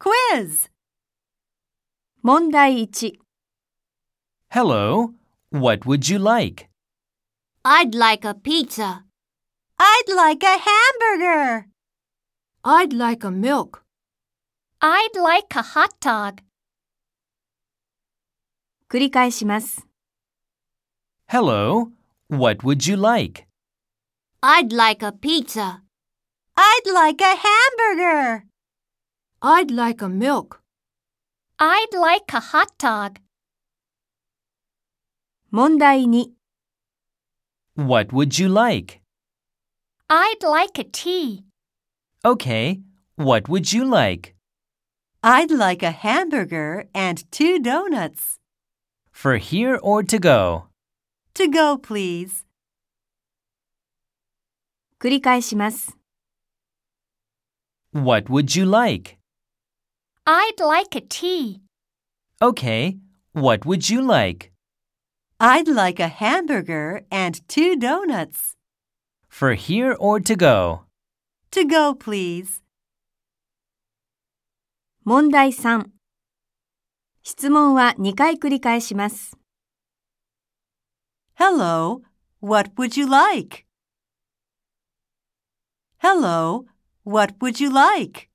Quiz! 問題1、 Hello, what would you like? I'd like a pizza. I'd like a hamburger. I'd like a milk. I'd like a hot dog. 繰り返します。 Hello, what would you like? I'd like a pizza. I'd like a hamburger. I'd like a milk. I'd like a hot dog. 問題2、 What would you like? I'd like a tea. Okay, what would you like? I'd like a hamburger and 2 donuts. For here or to go? To go, please. 繰り返します。 What would you like? I'd like a tea. Okay, what would you like? I'd like a hamburger and 2 donuts. For here or to go? To go, please. 問題3、質問は2回繰り返します。 Hello, what would you like? Hello, what would you like?